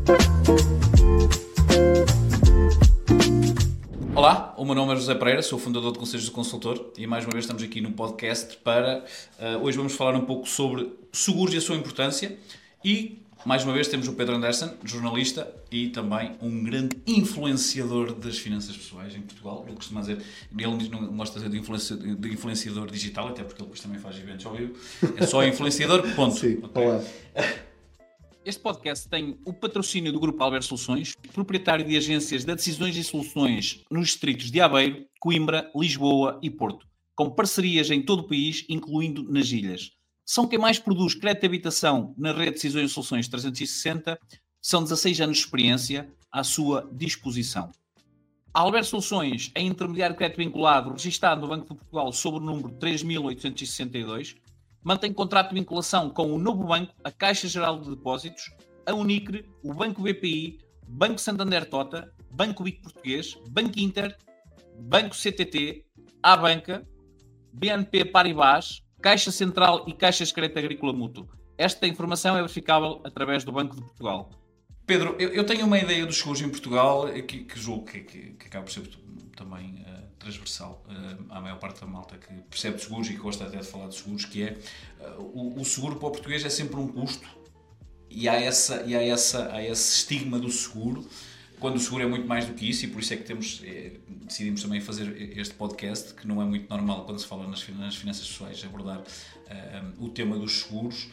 Olá, o meu nome é José Pereira, sou fundador de Conselhos do Consultor e mais uma vez estamos aqui no podcast para... hoje vamos falar um pouco sobre seguros e a sua importância e mais uma vez temos o Pedro Anderson, jornalista e também um grande influenciador das finanças pessoais em Portugal. Ele costuma dizer, ele não gosta de dizer de influenciador digital, até porque ele depois também faz eventos ao vivo. É só influenciador, ponto. Sim, okay? olá. Este podcast tem o patrocínio do Grupo Albert Soluções, proprietário de agências de decisões e soluções nos distritos de Aveiro, Coimbra, Lisboa e Porto, com parcerias em todo o país, incluindo nas ilhas. São quem mais produz crédito de habitação na rede de decisões e soluções 360, são 16 anos de experiência à sua disposição. A Albert Soluções é intermediário de crédito vinculado, registado no Banco de Portugal sob o número 3862, mantém contrato de vinculação com o Novo Banco, a Caixa Geral de Depósitos, a Unicre, o Banco BPI, Banco Santander Tota, Banco BIC Português, Banco Inter, Banco CTT, A Banca, BNP Paribas, Caixa Central e Caixas de Crédito Agrícola Mútuo. Esta informação é verificável através do Banco de Portugal. Pedro, eu tenho uma ideia dos seguros em Portugal que julgo que acaba por ser também transversal à maior parte da malta que percebe de seguros e que gosta até de falar de seguros, que é o seguro para o português é sempre um custo e há esse estigma do seguro, quando o seguro é muito mais do que isso, e por isso é que decidimos também fazer este podcast, que não é muito normal quando se fala nas finanças pessoais abordar o tema dos seguros.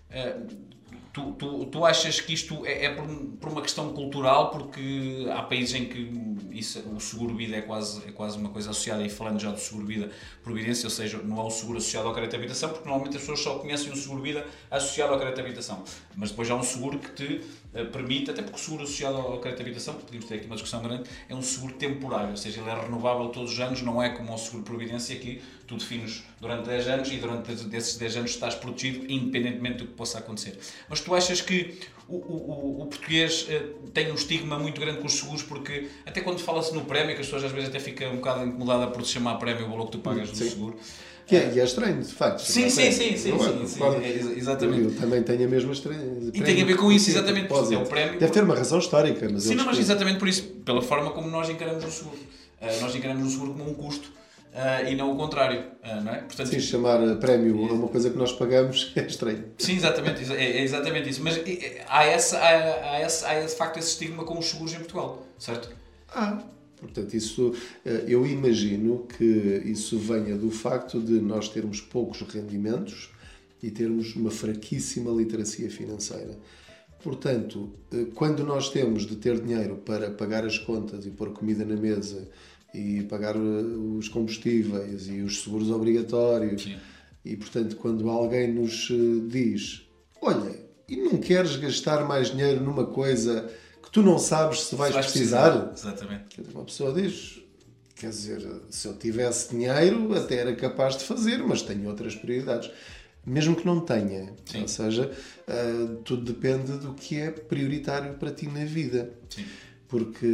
Tu achas que isto é por uma questão cultural, porque há países em que o seguro-vida é quase uma coisa associada, e falando já do seguro-vida providência, ou seja, não é o seguro associado ao crédito de habitação, porque normalmente as pessoas só conhecem o seguro-vida associado ao crédito de habitação, mas depois há um seguro que te permite, até porque o seguro associado ao crédito de habitação, podemos ter aqui uma discussão grande, é um seguro temporário, ou seja, ele é renovável todos os anos, não é como o seguro de providência que tu defines durante 10 anos e durante esses 10 anos estás protegido independentemente do que possa acontecer. Mas tu achas que o português tem um estigma muito grande com os seguros, porque até quando fala-se no prémio, que as pessoas às vezes até ficam um bocado incomodadas por se chamar prémio o valor que tu pagas no seguro. E é estranho, de facto. Sim, exatamente. Eu também tenho a mesma estranha. E tem a ver com isso, exatamente. Porque é o prémio. Deve ter uma razão histórica. Mas mas exatamente por isso, pela forma como nós encaramos o seguro. Nós encaramos o seguro como um custo. E não o contrário, não é? Portanto, sim, chamar prémio a uma coisa que nós pagamos é estranho. Sim, exatamente, é exatamente isso. Mas há de facto esse estigma com os seguros em Portugal, certo? Portanto, isso, eu imagino que isso venha do facto de nós termos poucos rendimentos e termos uma fraquíssima literacia financeira. Portanto, quando nós temos de ter dinheiro para pagar as contas e pôr comida na mesa e pagar os combustíveis e os seguros obrigatórios, sim. E portanto quando alguém nos diz, olha, e não queres gastar mais dinheiro numa coisa que tu não sabes se vais precisar? Exatamente. Uma pessoa diz, quer dizer, se eu tivesse dinheiro até era capaz de fazer, mas tenho outras prioridades. Mesmo que não tenha, sim. Ou seja, tudo depende do que é prioritário para ti na vida. Sim. Porque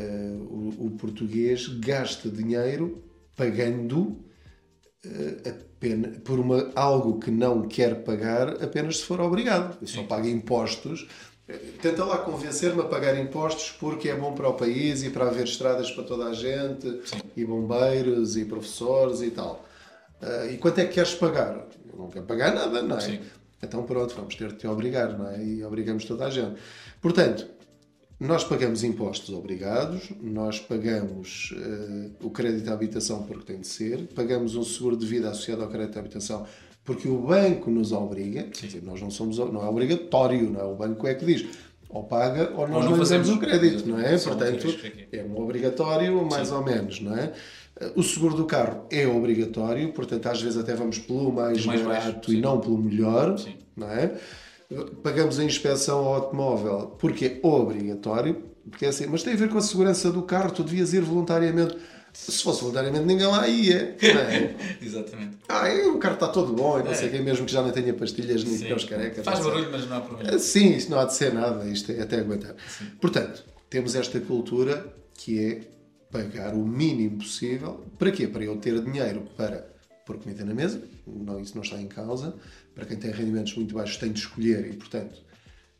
o português gasta dinheiro pagando apenas por algo que não quer pagar apenas se for obrigado. Eu só pago impostos. Tenta lá convencer-me a pagar impostos porque é bom para o país e para haver estradas para toda a gente, sim. E bombeiros e professores e tal. E quanto é que queres pagar? Eu não quero pagar nada, não é? Sim. Então pronto, vamos ter de te obrigar, não é? E obrigamos toda a gente. Portanto, nós pagamos impostos obrigados, nós pagamos o crédito à habitação porque tem de ser, pagamos um seguro de vida associado ao crédito à habitação porque o banco nos obriga, quer dizer, não é obrigatório, não é? O banco é que diz, ou paga ou nós não fazemos o crédito, não é? Portanto, é um obrigatório mais, sim. Ou menos, não é? O seguro do carro é obrigatório, portanto às vezes até vamos pelo mais barato e não pelo melhor, sim. Não é? Pagamos a inspeção ao automóvel porque é obrigatório, porque é assim, mas tem a ver com a segurança do carro, tu devias ir voluntariamente. Se fosse voluntariamente ninguém lá ia, não é? Exatamente. O carro está todo bom e não sei o que, mesmo que já não tenha pastilhas nem pneus careca. Faz barulho, mas não há problema. Sim, isto não há de ser nada, isto é até aguentar. Sim. Portanto, temos esta cultura que é pagar o mínimo possível. Para quê? Para eu ter dinheiro para pôr comida na mesa, não, isso não está em causa. Para quem tem rendimentos muito baixos tem de escolher e, portanto,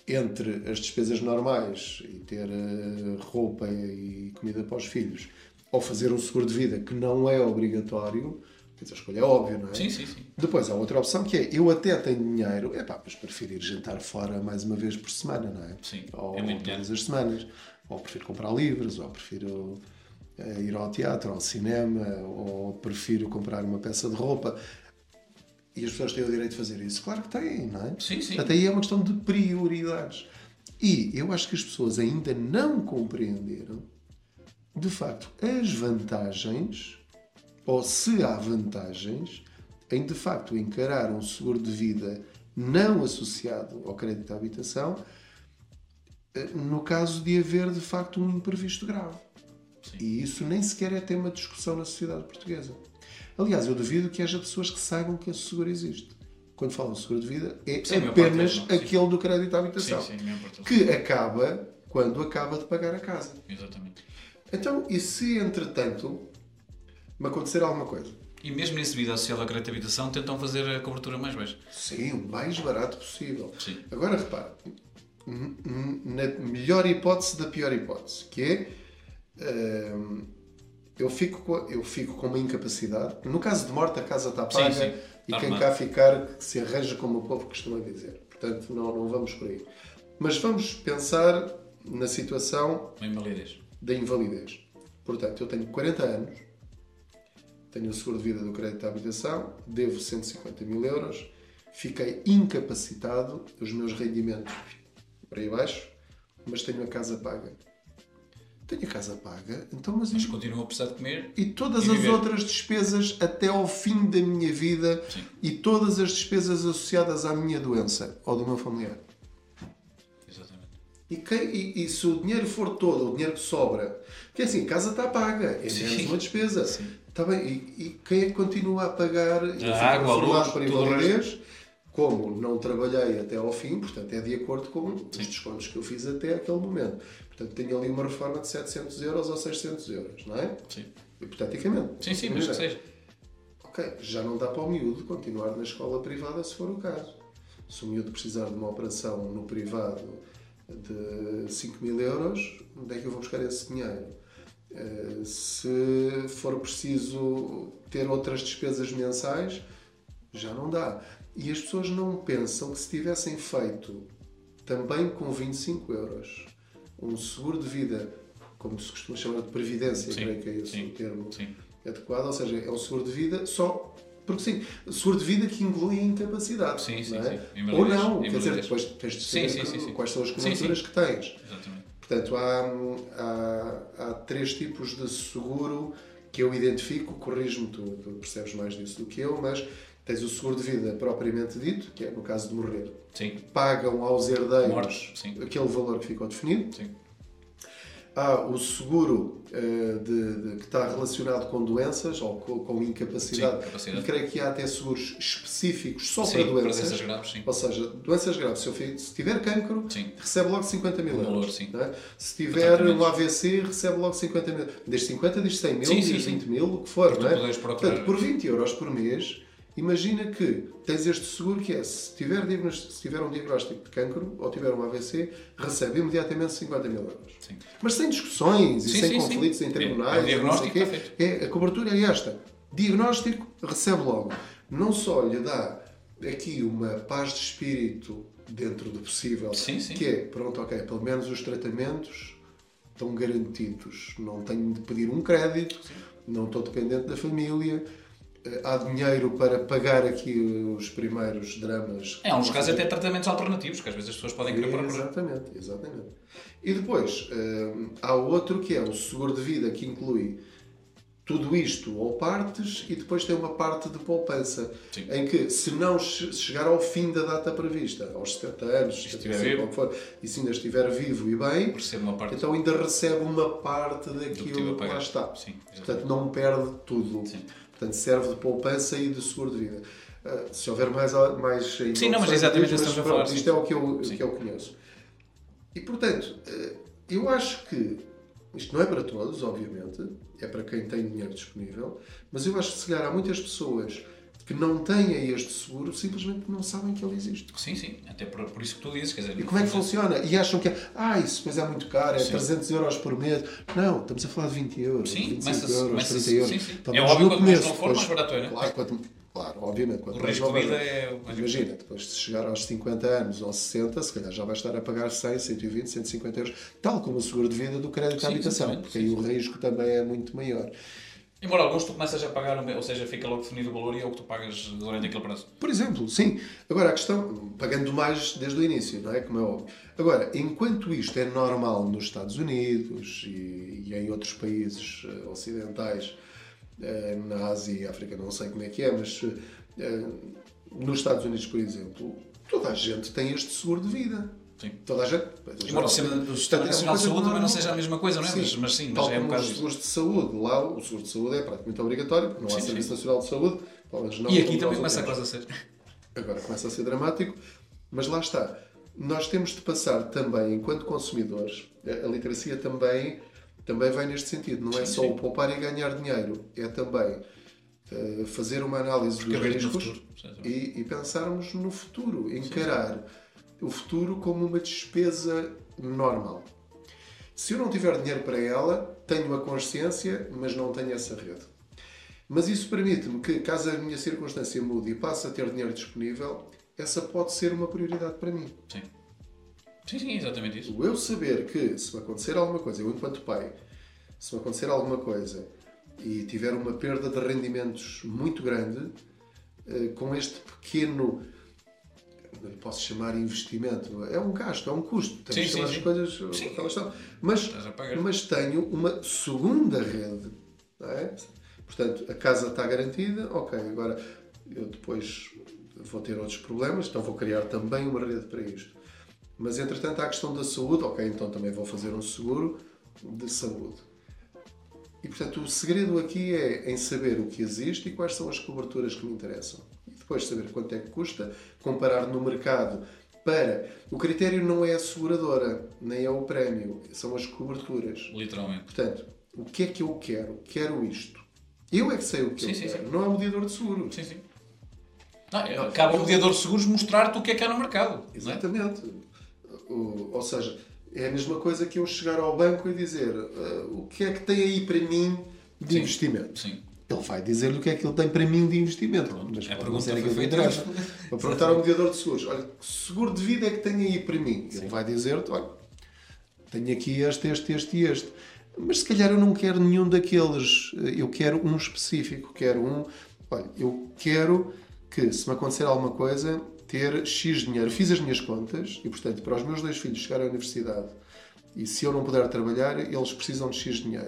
entre as despesas normais e ter roupa e comida para os filhos, ou fazer um seguro de vida que não é obrigatório, a escolha é óbvia, não é? Sim, sim, sim. Depois há outra opção que é, eu até tenho dinheiro, mas prefiro ir jantar fora mais uma vez por semana, não é? Sim, Ou é muito todas as semanas. Ou prefiro comprar livros, ou prefiro ir ao teatro, ao cinema, ou prefiro comprar uma peça de roupa. E as pessoas têm o direito de fazer isso? Claro que têm, não é? Sim, sim. Até aí é uma questão de prioridades. E eu acho que as pessoas ainda não compreenderam, de facto, as vantagens, ou se há vantagens, em de facto encarar um seguro de vida não associado ao crédito à habitação, no caso de haver de facto um imprevisto grave. Sim. E isso nem sequer é tema de discussão na sociedade portuguesa. Aliás, eu duvido que haja pessoas que saibam que esse seguro existe. Quando falam de seguro de vida, é apenas aquele do crédito à habitação, que acaba quando acaba de pagar a casa. Exatamente. Então, e se entretanto me acontecer alguma coisa? E mesmo nesse vida associado ao crédito de habitação, tentam fazer a cobertura mais baixa. Sim, o mais barato possível. Sim. Agora, repare, na melhor hipótese da pior hipótese, que é eu fico com uma incapacidade. No caso de morte, a casa está paga, sim, e quem cá ficar que se arranja, como o povo costuma dizer. Portanto, não vamos por aí. Mas vamos pensar na situação da invalidez. Portanto, eu tenho 40 anos, tenho o seguro de vida do crédito à habitação, devo 150 mil euros, fiquei incapacitado, os meus rendimentos para aí baixo, mas tenho a casa paga. Tenho a casa paga, então, mas continuo a precisar de comer e todas as outras despesas até ao fim da minha vida. Sim. E todas as despesas associadas à minha doença ou do meu familiar. Exatamente. E se o dinheiro for todo, o dinheiro que sobra, porque assim, a casa está paga, é menos uma despesa. Sim. Está bem, e quem é que continua a pagar a água, a luz, para invalidez? Como não trabalhei até ao fim, portanto é de acordo com os descontos que eu fiz até aquele momento. Portanto, tenho ali uma reforma de 700 euros ou 600 euros, não é? Sim. Hipoteticamente. Sim, mas que seja. Ok, já não dá para o miúdo continuar na escola privada se for o caso. Se o miúdo precisar de uma operação no privado de 5 mil euros, onde é que eu vou buscar esse dinheiro? Se for preciso ter outras despesas mensais, já não dá. E as pessoas não pensam que se tivessem feito também com 25 euros um seguro de vida, como se costuma chamar de previdência, creio que é esse o termo adequado, ou seja, é um seguro de vida só, porque sim, seguro de vida que inclui a incapacidade. Não é? Ou não, quer dizer, depois tens de saber quais são as coberturas que tens. Exatamente. Portanto, há 3 tipos de seguro que eu identifico, corrijo-me, tu percebes mais disso do que eu, mas tens o seguro de vida propriamente dito, que é no caso de morrer. Sim. Pagam aos herdeiros aquele valor que ficou definido. Sim. Há o seguro que está relacionado com doenças ou com incapacidade. E creio que há até seguros específicos só para doenças graves. Sim. Ou seja, doenças graves. Se tiver cancro, recebe logo 50 mil euros. Sim. Não é? Se tiver um AVC, recebe logo 50 mil. Desde 50, diz 100 mil, diz 20 mil, o que for. Não é? Portanto, por 20 euros por mês, imagina que tens este seguro que é, se tiver um diagnóstico de cancro ou tiver um AVC, recebe imediatamente 50 mil euros. Sim. Mas sem discussões e sem conflitos em tribunais. O diagnóstico está feito. A cobertura é esta. Diagnóstico, recebe logo. Não só lhe dá aqui uma paz de espírito dentro do possível, que é, pronto, ok, pelo menos os tratamentos estão garantidos. Não tenho de pedir um crédito, não estou dependente da família. Há dinheiro para pagar aqui os primeiros dramas. Há uns casos até tratamentos alternativos, que às vezes as pessoas podem querer para Exatamente. E depois, há outro que é o seguro de vida, que inclui tudo isto ou partes, e depois tem uma parte de poupança, em que se não chegar ao fim da data prevista, aos 70 anos, e se ainda estiver vivo e bem, então ainda recebe uma parte daquilo que lá está. Portanto, não perde tudo. Portanto, serve de poupança e de seguro de vida. Se houver mais sim, não, mas exatamente isso que estamos a falar. Isto é o que eu conheço. E, portanto, eu acho que isto não é para todos, obviamente, é para quem tem dinheiro disponível, mas eu acho que, se calhar, há muitas pessoas que que não têm este seguro simplesmente não sabem que ele existe. Sim. Até por isso que tu dizes. Quer dizer, E como é que funciona? E acham que isso depois é muito caro, é Sim. 300 euros por mês. Não, estamos a falar de 20 euros, Sim, 25 euros, 30 euros. Sim. Então, É óbvio que começo, não for mais barato, não é? Claro, obviamente. O risco de vida é... Imagina, depois de chegar aos 50 anos ou 60, se calhar já vai estar a pagar 100, 120, 150 euros, tal como o seguro de vida do crédito à habitação, porque aí o risco também é muito maior. Embora alguns tu começas a pagar, ou seja, fica logo definido o valor e é o que tu pagas durante aquele prazo. Por exemplo, sim. Agora, a questão, pagando mais desde o início, não é? Como é óbvio. Agora, enquanto isto é normal nos Estados Unidos e em outros países ocidentais, na Ásia e África não sei como é que é, mas nos Estados Unidos, por exemplo, toda a gente tem este seguro de vida. Sim. Toda a gente. Embora o Sistema Nacional de Saúde também não seja a mesma coisa, não é? Sim, Mas é um como bocado... os seguros de saúde. Lá, o seguro de saúde é praticamente obrigatório, porque não há Serviço Nacional de Saúde. Não, e aqui também começa a coisa a ser. Agora começa a ser dramático, mas lá está. Nós temos de passar também, enquanto consumidores, a literacia também vai neste sentido. Não é só o poupar e ganhar dinheiro, é também fazer uma análise dos riscos e pensarmos no futuro, encarar o futuro como uma despesa normal. Se eu não tiver dinheiro para ela, tenho a consciência, mas não tenho essa rede. Mas isso permite-me que, caso a minha circunstância mude e passe a ter dinheiro disponível, essa pode ser uma prioridade para mim. Sim, exatamente isso. Eu saber que, se me acontecer alguma coisa, eu enquanto pai, se me acontecer alguma coisa e tiver uma perda de rendimentos muito grande, com este pequeno, não lhe posso chamar investimento, é um gasto, é um custo. Temos que chamar as coisas como elas são. Mas tenho uma segunda rede, não é? Portanto, a casa está garantida, ok, agora eu depois vou ter outros problemas, então vou criar também uma rede para isto. Mas, entretanto, há a questão da saúde, ok, então também vou fazer um seguro de saúde. E, portanto, o segredo aqui é em saber o que existe e quais são as coberturas que me interessam. E depois saber quanto é que custa, comparar no mercado para... O critério não é a seguradora, nem é o prémio, são as coberturas. Literalmente. Portanto, o que é que eu quero? Quero isto. Eu é que sei o que eu quero, não é o mediador de seguro. Sim. Cabe ao mediador de seguros mostrar-te o que é que há no mercado. Exatamente. Ou seja, é a mesma coisa que eu chegar ao banco e dizer o que é que tem aí para mim de investimento. Sim. Ele vai dizer-lhe o que é que ele tem para mim de investimento. Pronto, mas a pergunta foi feita. Vou perguntar ao mediador de seguros, olha, que seguro de vida é que tem aí para mim? Ele vai dizer-te, olha, tenho aqui este e este. Mas se calhar eu não quero nenhum daqueles. Eu quero um específico. Olha, eu quero que, se me acontecer alguma coisa, ter X dinheiro. Fiz as minhas contas e, portanto, para os meus 2 filhos chegarem à universidade e se eu não puder trabalhar, eles precisam de X dinheiro.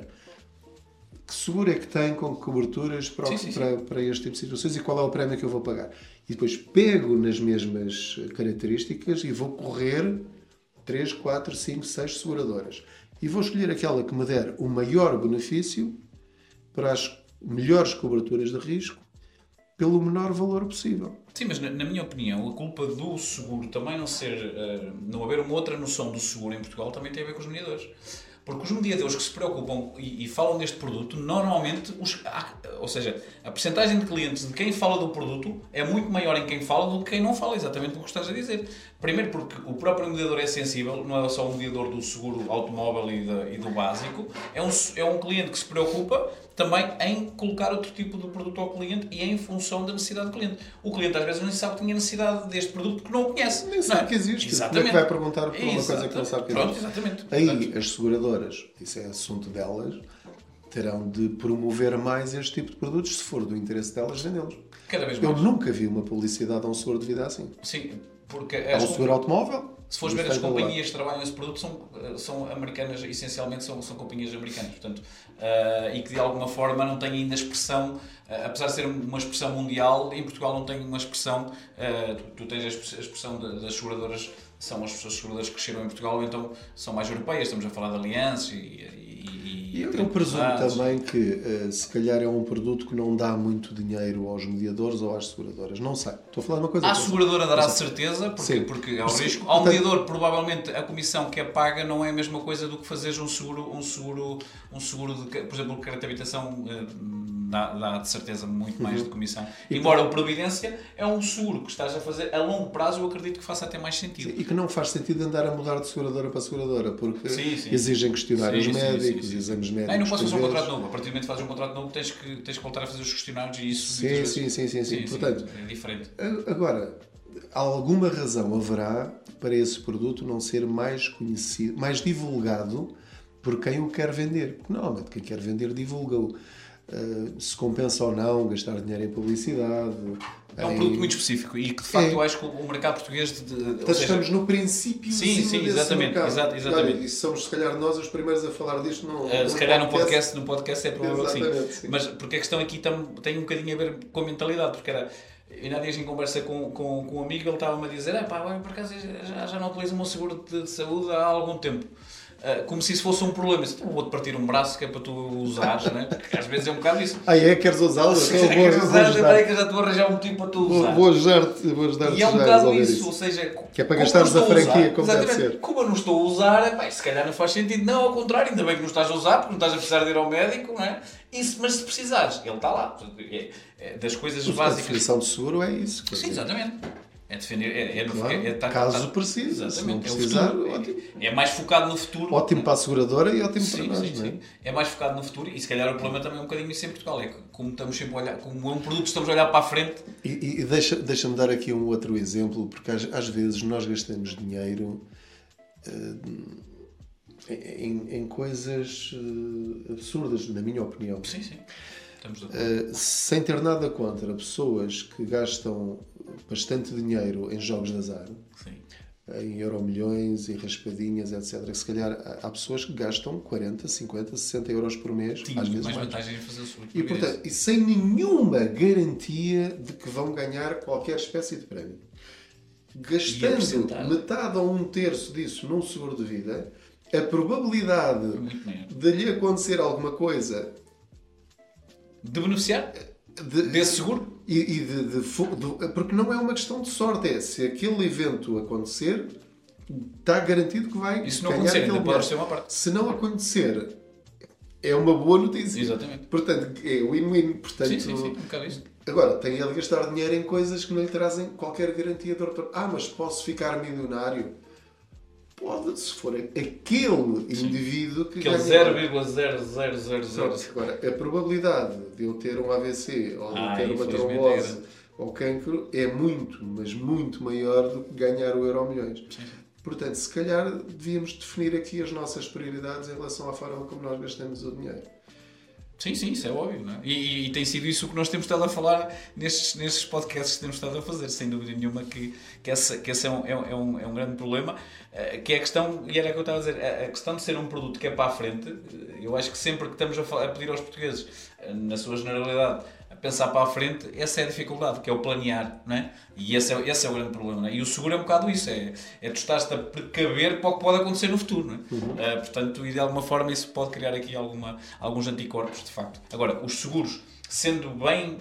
Que seguro é que tem com coberturas para este tipo de situações e qual é o prémio que eu vou pagar? E depois pego nas mesmas características e vou correr 3, 4, 5, 6 seguradoras. E vou escolher aquela que me der o maior benefício para as melhores coberturas de risco pelo menor valor possível. Sim, mas na minha opinião, a culpa do seguro também não haver uma outra noção do seguro em Portugal também tem a ver com os mediadores. Porque os mediadores que se preocupam e falam deste produto, normalmente, ou seja, a percentagem de clientes de quem fala do produto é muito maior em quem fala do que quem não fala, exatamente o que estás a dizer. Primeiro porque o próprio mediador é sensível, não é só o mediador do seguro automóvel e do básico, é um cliente que se preocupa também em colocar outro tipo de produto ao cliente e em função da necessidade do cliente. O cliente às vezes nem sabe que tinha necessidade deste produto porque não o conhece. Nem sabe que existe. Exatamente. Como é que vai perguntar por uma coisa que não sabe que existe? Pronto, exatamente. Aí as seguradoras, isso é assunto delas, terão de promover mais este tipo de produtos, se for do interesse delas, vendê-los. Cada vez mais. Eu nunca vi uma publicidade a um seguro de vida assim. Sim, porque... É um seguro automóvel. Se fores ver as companhias que trabalham nesse produto, são americanas, essencialmente são companhias americanas, portanto, e que de alguma forma não têm ainda expressão, apesar de ser uma expressão mundial, em Portugal não tem uma expressão, tu tens a expressão das seguradoras, são as seguradoras que cresceram em Portugal, ou então são mais europeias, estamos a falar de alianças e eu presumo também que se calhar é um produto que não dá muito dinheiro aos mediadores ou às seguradoras. Não sei. Estou a falar de uma coisa. À seguradora dará certeza, porque é o risco. Ao mediador, provavelmente, a comissão que é paga não é a mesma coisa do que fazeres um seguro de, por exemplo, crédito de habitação dá de certeza muito mais de comissão. Embora o Previdência é um seguro que estás a fazer a longo prazo, eu acredito que faça até mais sentido. Sim, e que não faz sentido andar a mudar de seguradora para seguradora, porque sim. exigem questionários médicos, exames médicos. Não posso fazer um contrato novo. A partir do momento que fazes um contrato novo, tens que voltar a fazer os questionários e isso. Sim. Portanto, é diferente. Agora, alguma razão haverá para esse produto não ser mais conhecido, mais divulgado por quem o quer vender. Porque normalmente quem quer vender divulga-o. Se compensa ou não gastar dinheiro em publicidade. É um produto muito específico e que de facto eu acho que o mercado português... Estamos no princípio sim, exatamente. Olha, e somos se calhar nós os primeiros a falar disto se calhar no podcast é provável que sim. Mas porque a questão aqui tem um bocadinho a ver com a mentalidade, porque era... E na dias em conversa com um amigo, ele estava-me a dizer: por acaso já não utilizo o meu seguro de saúde há algum tempo. Como se isso fosse um problema. Vou-te partir um braço que é para tu usares, né? Porque às vezes é um bocado isso. Queres usá-lo? Queres usar? Espera aí que eu já estou a arranjar um motivo para tu usar. Vou ajudar-te. E é um bocado isso, ou seja... Que é para gastares a franquia como deve ser. Como eu não estou a usar, se calhar não faz sentido. Não, ao contrário, ainda bem que não estás a usar, porque não estás a precisar de ir ao médico, não é? Mas se precisares, ele está lá. Das coisas básicas... A definição de seguro é isso. Sim, exatamente. É defender, caso precise. Exatamente. Se não precisar, ótimo. É mais focado no futuro. Ótimo para a seguradora e ótimo para nós. Sim. É mais focado no futuro e se calhar o problema também é um bocadinho isso em Portugal. É que como estamos sempre a olhar, como é um produto, estamos a olhar para a frente. E deixa-me dar aqui um outro exemplo, porque às vezes nós gastamos dinheiro em coisas absurdas, na minha opinião. Sim. Sem ter nada contra pessoas que gastam bastante dinheiro em jogos de azar, em euromilhões, em raspadinhas, etc. Se calhar há pessoas que gastam 40, 50, 60 euros por mês, às vezes mais vantagem em fazer o seguro. E, portanto, e sem nenhuma garantia de que vão ganhar qualquer espécie de prémio. Gastando metade ou um terço disso num seguro de vida, a probabilidade de lhe acontecer alguma coisa... De beneficiar desse seguro? Porque não é uma questão de sorte, se aquele evento acontecer, está garantido que vai isso não acontecer, ainda pode ser uma parte. Se não acontecer, é uma boa notícia. Exatamente. Portanto, é win-win. Portanto, sim, um bocado isto. Agora, tem ele de gastar dinheiro em coisas que não lhe trazem qualquer garantia de retorno. Mas posso ficar milionário? Pode, se for aquele indivíduo que ganha... Aquele 0,0000. Agora, a probabilidade de eu ter um AVC ou de ter uma trombose ou cancro é muito, mas muito maior do que ganhar o Euromilhões. Portanto, se calhar devíamos definir aqui as nossas prioridades em relação à forma como nós gastamos o dinheiro. Sim, isso é óbvio, não é? E tem sido isso que nós temos estado a falar nestes podcasts que temos estado a fazer, sem dúvida nenhuma que esse é um grande problema, que é a questão, e era o que eu estava a dizer, a questão de ser um produto que é para a frente. Eu acho que sempre que estamos a pedir aos portugueses, na sua generalidade, a pensar para a frente, essa é a dificuldade, que é o planear, não é? E esse é o grande problema, não é? E o seguro é um bocado isso, tu estás-te a precaver para o que pode acontecer no futuro, não é? Portanto, e de alguma forma isso pode criar aqui alguns anticorpos, de facto. Agora, os seguros, sendo bem,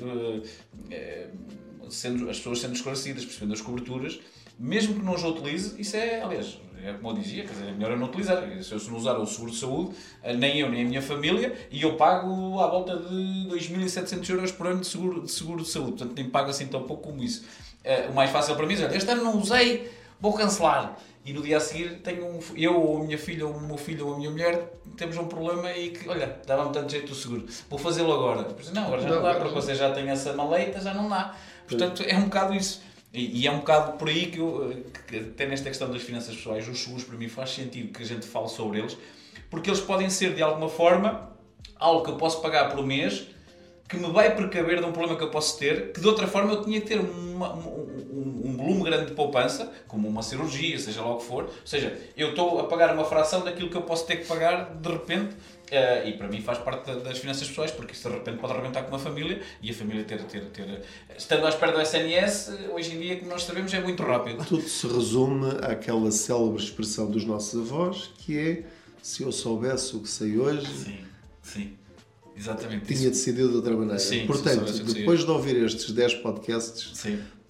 as pessoas sendo esclarecidas, percebendo as coberturas, mesmo que não os utilize, isso é, aliás, é como eu dizia, quer dizer, é melhor eu não utilizar. Se eu não usar o seguro de saúde, nem eu nem a minha família, e eu pago à volta de 2.700 euros por ano de seguro de saúde, portanto nem pago assim tão pouco como isso. O mais fácil para mim é, este ano não usei, vou cancelar. E no dia a seguir tenho eu ou a minha filha, ou o meu filho ou a minha mulher, temos um problema e que, olha, dava-me tanto jeito o seguro, vou fazê-lo agora. Agora já não dá, porque você já tem essa maleita, já não dá. Portanto, é um bocado isso. E é um bocado por aí que até nesta questão das finanças pessoais, os seguros para mim faz sentido que a gente fale sobre eles, porque eles podem ser de alguma forma algo que eu posso pagar por mês, que me vai precaver de um problema que eu posso ter, que de outra forma eu tinha que ter um volume grande de poupança, como uma cirurgia, seja lá o que for. Ou seja, eu estou a pagar uma fração daquilo que eu posso ter que pagar de repente, e para mim faz parte das finanças pessoais, porque isso de repente pode arrebentar com uma família, e a família ter estando à espera do SNS, hoje em dia, como nós sabemos, é muito rápido. Tudo se resume àquela célebre expressão dos nossos avós, que é: se eu soubesse o que sei hoje... Sim. Exatamente. Tinha decidido de outra maneira. Sim, portanto, depois de ouvir estes 10 podcasts,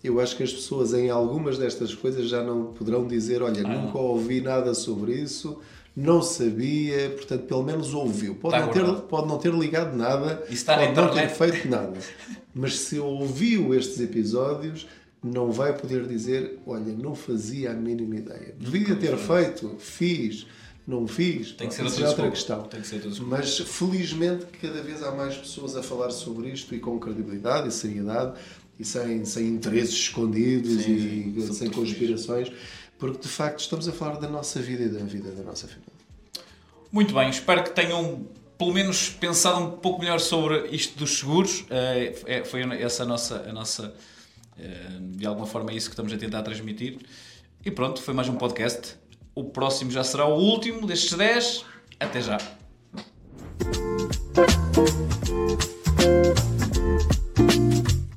eu acho que as pessoas em algumas destas coisas já não poderão dizer, olha, nunca ouvi nada sobre isso, não sabia, portanto, pelo menos ouviu. Pode não ter ligado nada, pode não ter feito nada. Mas se ouviu estes episódios, não vai poder dizer, olha, não fazia a mínima ideia. Devia ter feito, fiz, não fiz. Tem que ser outra questão. Mas felizmente cada vez há mais pessoas a falar sobre isto e com credibilidade e seriedade e sem interesses escondidos sem conspirações, porque de facto estamos a falar da nossa vida e da vida da nossa família. Muito bem, espero que tenham pelo menos pensado um pouco melhor sobre isto dos seguros. Foi essa a nossa de alguma forma é isso que estamos a tentar transmitir. E pronto, foi mais um podcast. O próximo já será o último destes 10. Até já.